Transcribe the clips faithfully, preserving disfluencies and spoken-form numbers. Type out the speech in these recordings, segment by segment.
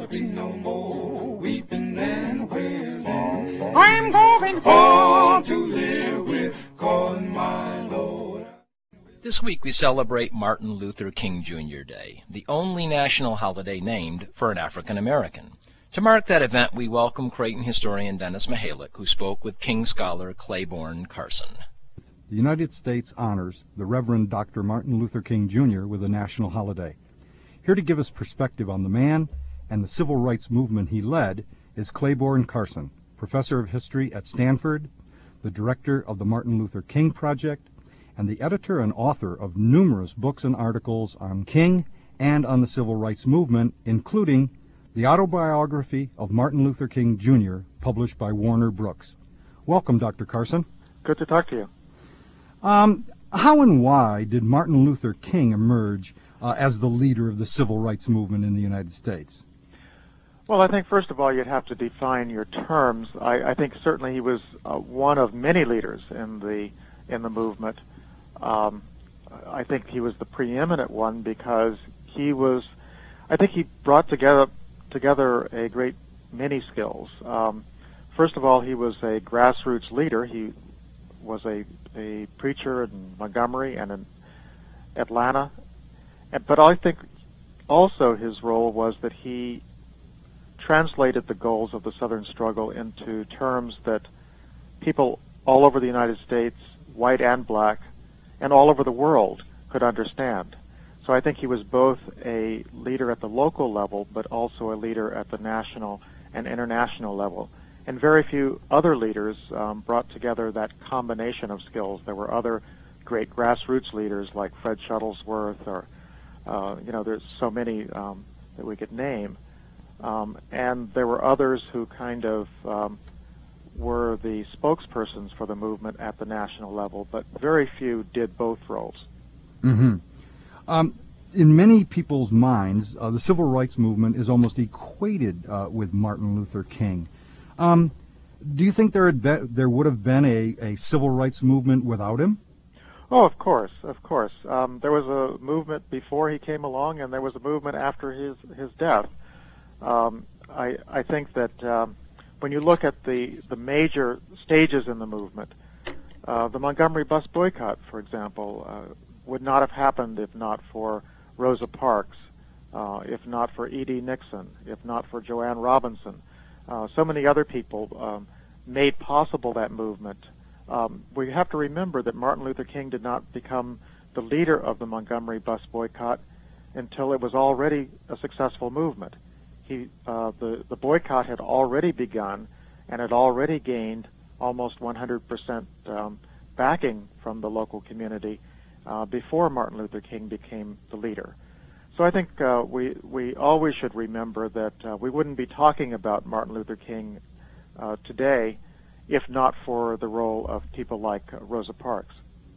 be no more weeping and wailing. I'm going home to live with God my Lord. This week we celebrate Martin Luther King Junior Day, the only national holiday named for an African American. To mark that event, we welcome Creighton historian Dennis Mihalik, who spoke with King scholar Claiborne Carson. The United States honors the Reverend Doctor Martin Luther King Junior with a national holiday. Here to give us perspective on the man and the civil rights movement he led is Claiborne Carson, professor of history at Stanford, the director of the Martin Luther King Project, and the editor and author of numerous books and articles on King and on the civil rights movement, including the autobiography of Martin Luther King Junior, published by Warner Brooks. Welcome, Doctor Carson. Good to talk to you. Um, how and why did Martin Luther King emerge uh, as the leader of the civil rights movement in the United States? Well, I think first of all you'd have to define your terms. I, I think certainly he was uh, one of many leaders in the in the movement. Um, I think he was the preeminent one because he was. I think he brought together together a great many skills. Um, first of all, he was a grassroots leader. He was a a preacher in Montgomery and in Atlanta. But I think also his role was that he translated the goals of the Southern struggle into terms that people all over the United States, white and black, and all over the world could understand. So I think he was both a leader at the local level, but also a leader at the national and international level. And very few other leaders um, brought together that combination of skills. There were other great grassroots leaders like Fred Shuttlesworth, or uh, you know, there's so many um, that we could name. Um, and there were others who kind of um, were the spokespersons for the movement at the national level, but very few did both roles. Mm-hmm. Um, in many people's minds, uh, the civil rights movement is almost equated uh, with Martin Luther King. Um, do you think there had be, there would have been a, a civil rights movement without him? Oh, of course, of course. Um, there was a movement before he came along, and there was a movement after his his death. Um, I I think that um, when you look at the the major stages in the movement, uh, the Montgomery bus boycott, for example, uh, would not have happened if not for Rosa Parks, uh, if not for E D Nixon, if not for Joanne Robinson. Uh, so many other people um, made possible that movement. Um, we have to remember that Martin Luther King did not become the leader of the Montgomery bus boycott until it was already a successful movement. He, uh, the, the boycott had already begun and had already gained almost one hundred percent um, backing from the local community uh, before Martin Luther King became the leader. So I think uh, we we always should remember that uh, we wouldn't be talking about Martin Luther King uh, today if not for the role of people like uh, Rosa Parks.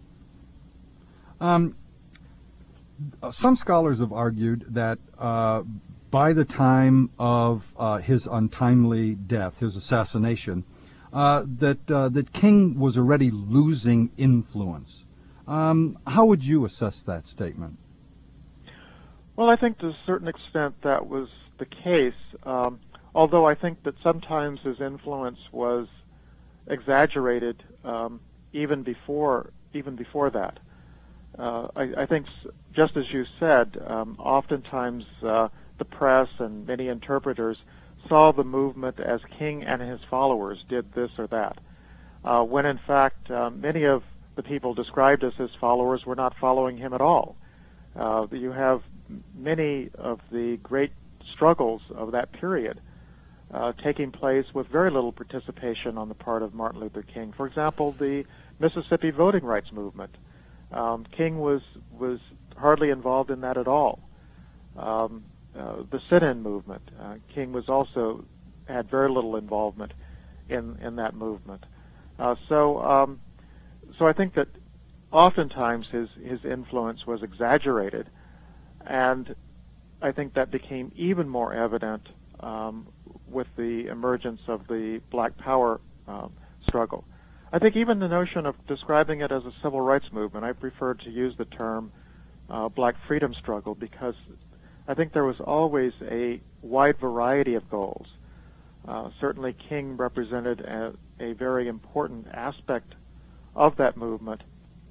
Um, some scholars have argued that uh, by the time of uh, his untimely death, his assassination, uh, that uh, that King was already losing influence. Um, how would you assess that statement? Well, I think to a certain extent that was the case, um, although I think that sometimes his influence was exaggerated um, even before even before that. Uh, I, I think, just as you said, um, oftentimes uh, the press and many interpreters saw the movement as King and his followers did this or that, uh, when in fact uh, many of the people described as his followers were not following him at all. Uh, you have many of the great struggles of that period uh, taking place with very little participation on the part of Martin Luther King. For example, the Mississippi voting rights movement. Um, King was was hardly involved in that at all. Um, uh, the sit-in movement. Uh, King was also had very little involvement in in that movement. Uh, so um, so I think that oftentimes his his influence was exaggerated, and I think that became even more evident um, with the emergence of the Black Power um, struggle. I think even the notion of describing it as a civil rights movement, I prefer to use the term uh, Black freedom struggle, because I think there was always a wide variety of goals. Uh, certainly King represented a, a very important aspect of that movement,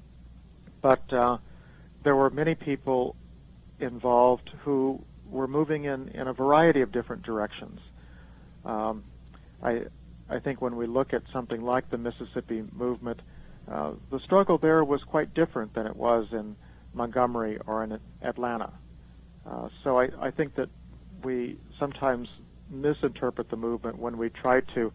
but uh, there were many people involved who were moving in, in a variety of different directions. Um, I, I think when we look at something like the Mississippi movement, uh, the struggle there was quite different than it was in Montgomery or in Atlanta. Uh, so I, I think that we sometimes misinterpret the movement when we try to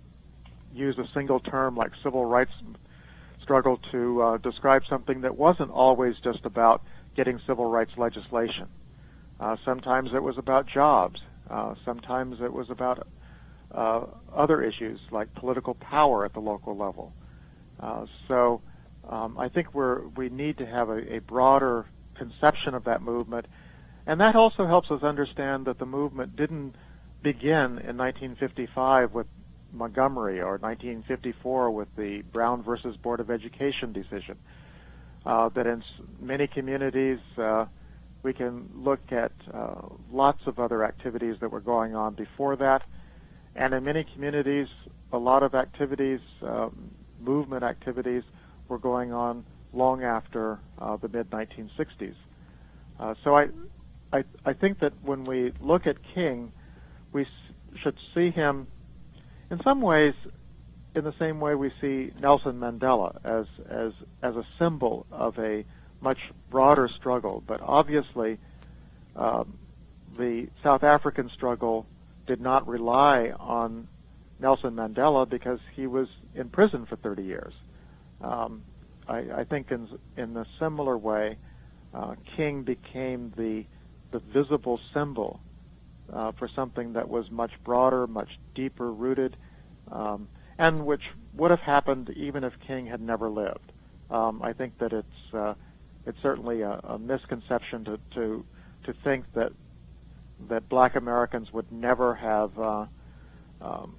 use a single term like civil rights struggle to uh, describe something that wasn't always just about getting civil rights legislation. Uh, sometimes it was about jobs. Uh, sometimes it was about uh, other issues like political power at the local level. Uh, so um, I think we're, we need to have a, a broader conception of that movement, and that also helps us understand that the movement didn't begin in nineteen fifty-five with Montgomery or nineteen fifty-four with the Brown versus Board of Education decision. Uh, that in many communities uh, we can look at uh, lots of other activities that were going on before that, and in many communities a lot of activities, um, movement activities, were going on long after uh, the mid nineteen sixties. Uh, so I, I, I think that when we look at King, we s should see him in some ways in the same way we see Nelson Mandela as, as, as a symbol of a much broader struggle. But obviously um, the South African struggle did not rely on Nelson Mandela because he was in prison for thirty years. Um, I, I think in, in a similar way, uh, King became the, the visible symbol uh, for something that was much broader, much deeper rooted, um, and which would have happened even if King had never lived. Um, I think that it's uh, it's certainly a, a misconception to, to to think that that Black Americans would never have uh, um,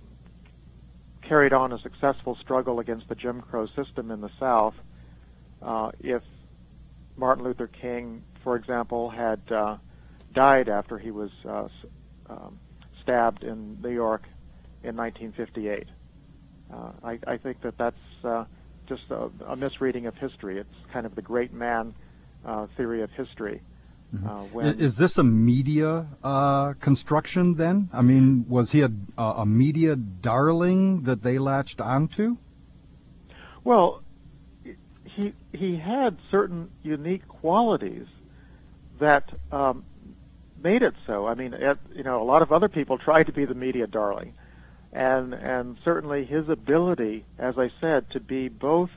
carried on a successful struggle against the Jim Crow system in the South uh, if Martin Luther King, for example, had uh, died after he was uh, um, stabbed in New York in nineteen fifty-eight. Uh, I, I think that that's uh, just a, a misreading of history. It's kind of the great man uh, theory of history. Mm-hmm. uh, when Is this a media uh, construction then? I mean, was he a, a media darling that they latched onto? Well, he he had certain unique qualities that um, made it so. I mean, it, you know, a lot of other people tried to be the media darling, and and certainly his ability, as I said, to be both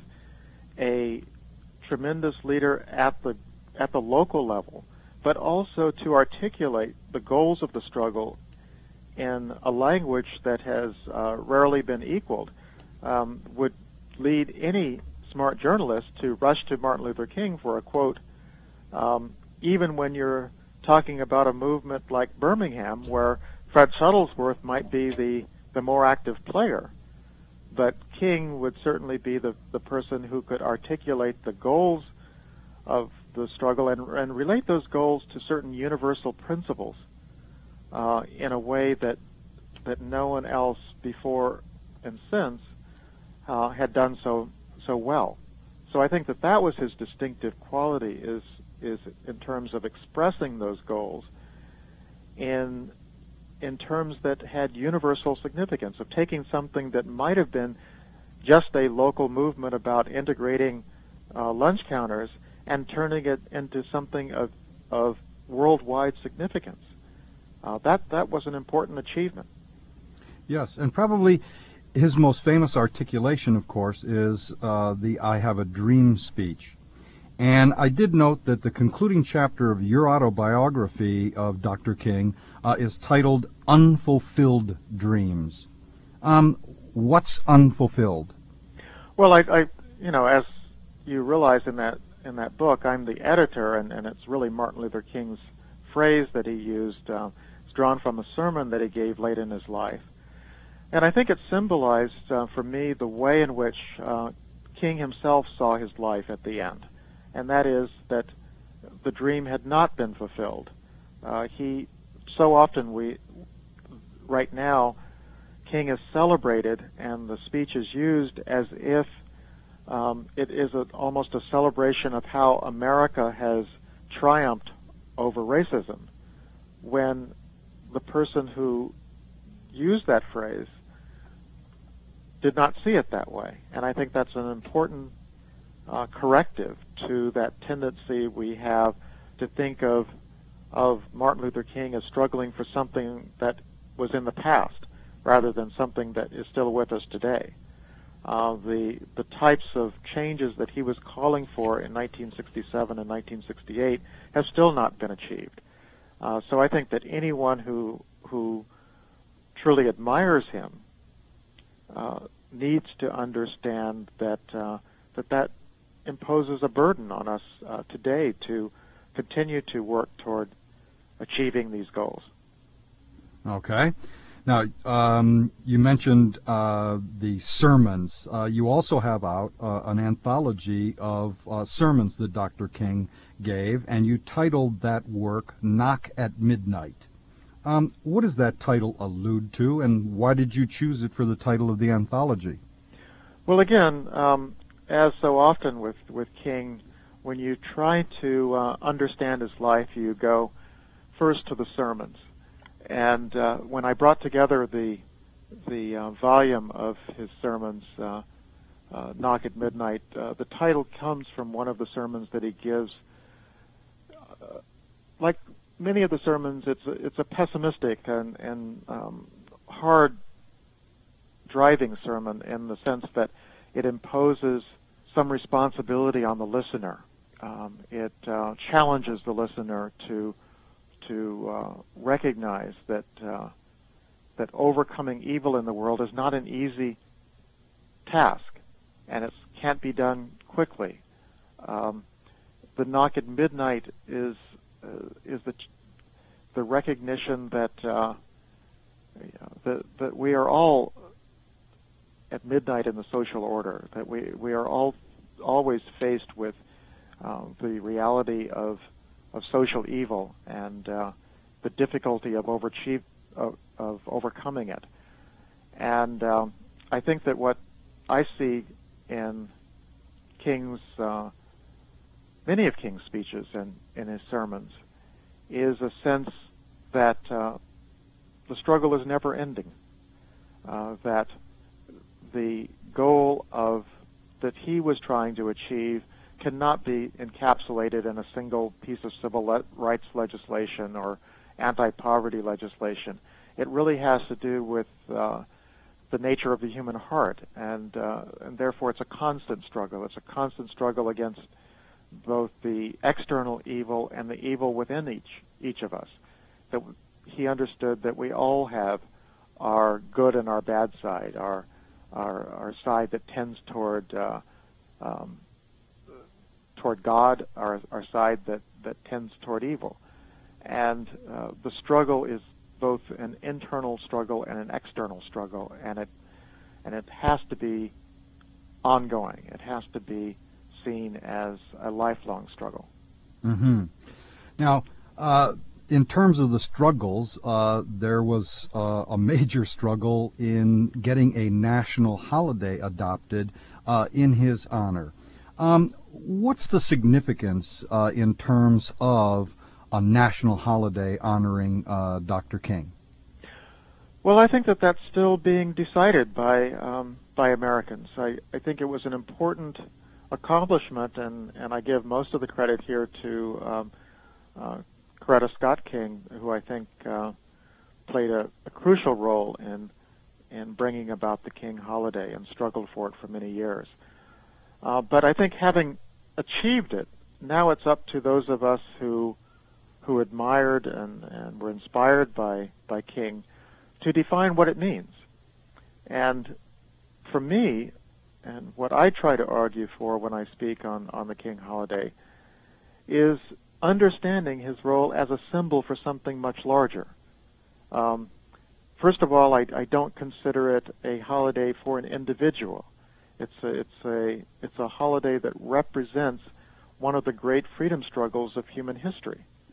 a tremendous leader at the at the local level, but also to articulate the goals of the struggle in a language that has uh, rarely been equaled, um, would lead any smart journalist to rush to Martin Luther King for a quote, um, even when you're talking about a movement like Birmingham, where Fred Shuttlesworth might be the, the more active player. But King would certainly be the, the person who could articulate the goals of the struggle and, and relate those goals to certain universal principles uh, in a way that that no one else before and since uh, had done so so well. So I think that that was his distinctive quality, is is in terms of expressing those goals in in terms that had universal significance, of taking something that might have been just a local movement about integrating uh, lunch counters and turning it into something of, of worldwide significance. Uh, that, that was an important achievement. Yes, and probably his most famous articulation, of course, is uh, the I Have a Dream speech. And I did note that the concluding chapter of your autobiography of Doctor King uh, is titled Unfulfilled Dreams. Um, what's unfulfilled? Well, I, I, you know, as you realize in that in that book, I'm the editor, and, and it's really Martin Luther King's phrase that he used. Uh, it's drawn from a sermon that he gave late in his life. And I think it symbolized uh, for me the way in which uh, King himself saw his life at the end. And that is that the dream had not been fulfilled, Uh, he so often we right now King is celebrated and the speech is used as if um, it is a, almost a celebration of how America has triumphed over racism, when the person who used that phrase did not see it that way. And I think that's an important uh, corrective to that tendency we have to think of of Martin Luther King as struggling for something that was in the past rather than something that is still with us today. Uh, the the types of changes that he was calling for in nineteen sixty-seven and nineteen sixty-eight have still not been achieved. Uh, so I think that anyone who who truly admires him uh, needs to understand that uh, that that imposes a burden on us uh, today to continue to work toward achieving these goals. Okay. Now, um, you mentioned uh, the sermons. Uh, you also have out uh, an anthology of uh, sermons that Doctor King gave, and you titled that work Knock at Midnight. Um, what does that title allude to, and why did you choose it for the title of the anthology? Well, again, um, as so often with, with King, when you try to uh, understand his life, you go first to the sermons. And uh, when I brought together the the uh, volume of his sermons, uh, uh, Knock at Midnight, uh, the title comes from one of the sermons that he gives. Uh, like many of the sermons, it's a, it's a pessimistic and, and um, hard driving sermon in the sense that it imposes some responsibility on the listener. Um, it uh, challenges the listener to to uh, recognize that uh, that overcoming evil in the world is not an easy task, and it can't be done quickly. Um, the Knock at Midnight is uh, is the the recognition that uh, that that we are all at midnight in the social order. That we we are all always faced with uh, the reality of of social evil and uh, the difficulty of overachieve of, of overcoming it. And um, I think that what I see in King's uh, many of King's speeches and in his sermons is a sense that uh, the struggle is never ending. Uh, that the goal of that he was trying to achieve cannot be encapsulated in a single piece of civil le- rights legislation or anti-poverty legislation. It really has to do with uh, the nature of the human heart, and uh, and therefore it's a constant struggle. It's a constant struggle against both the external evil and the evil within each each of us. That he understood that we all have our good and our bad side, our our, our side that tends toward uh, um, toward God, our, our side that, that tends toward evil. And uh, the struggle is both an internal struggle and an external struggle, and it and it has to be ongoing. It has to be seen as a lifelong struggle. Mm-hmm. Now, uh, in terms of the struggles, uh, there was uh, a major struggle in getting a national holiday adopted uh, in his honor. Um, what's the significance uh, in terms of a national holiday honoring uh, Doctor King? Well, I think that that's still being decided by um, by Americans. I, I think it was an important accomplishment, and, and I give most of the credit here to um, uh, Coretta Scott King, who I think uh, played a, a crucial role in in bringing about the King holiday and struggled for it for many years. Uh, but I think having achieved it, now it's up to those of us who who admired and, and were inspired by, by King to define what it means. And for me, and what I try to argue for when I speak on, on the King holiday, is understanding his role as a symbol for something much larger. Um, first of all, I, I don't consider it a holiday for an individual. It's a, it's a it's a holiday that represents one of the great freedom struggles of human history.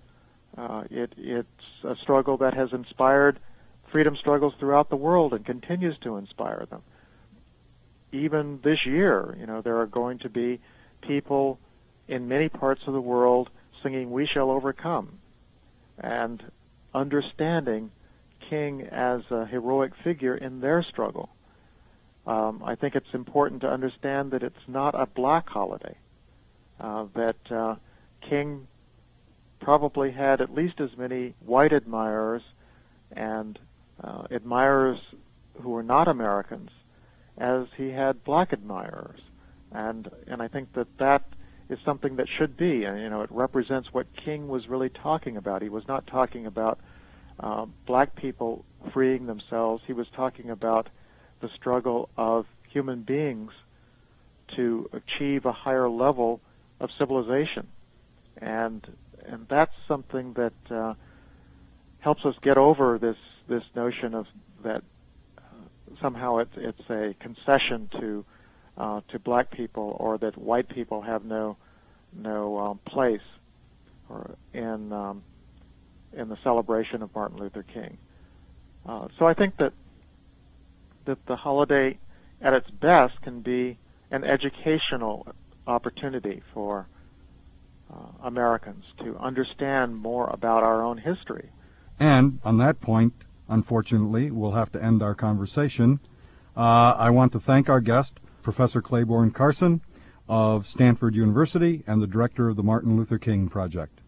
Uh, it, it's a struggle that has inspired freedom struggles throughout the world and continues to inspire them. Even this year, you know, there are going to be people in many parts of the world singing "We Shall Overcome" and understanding King as a heroic figure in their struggle. Um, I think it's important to understand that it's not a black holiday, uh, that uh, King probably had at least as many white admirers and uh, admirers who were not Americans as he had black admirers. And and I think that that is something that should be, and you know, it represents what King was really talking about. He was not talking about uh, black people freeing themselves. He was talking about the struggle of human beings to achieve a higher level of civilization. And and that's something that uh, helps us get over this this notion of that uh, somehow it's it's a concession to uh, to black people, or that white people have no no um, place or in um, in the celebration of Martin Luther King. Uh, so I think that that the holiday at its best can be an educational opportunity for uh, Americans to understand more about our own history. And on that point, unfortunately, we'll have to end our conversation. Uh, I want to thank our guest, Professor Claiborne Carson of Stanford University and the director of the Martin Luther King Project.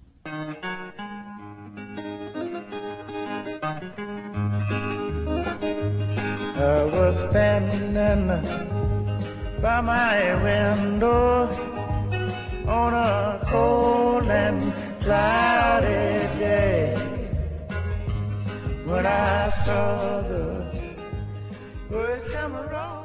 I was standing by my window on a cold and cloudy day when I saw the birds come around.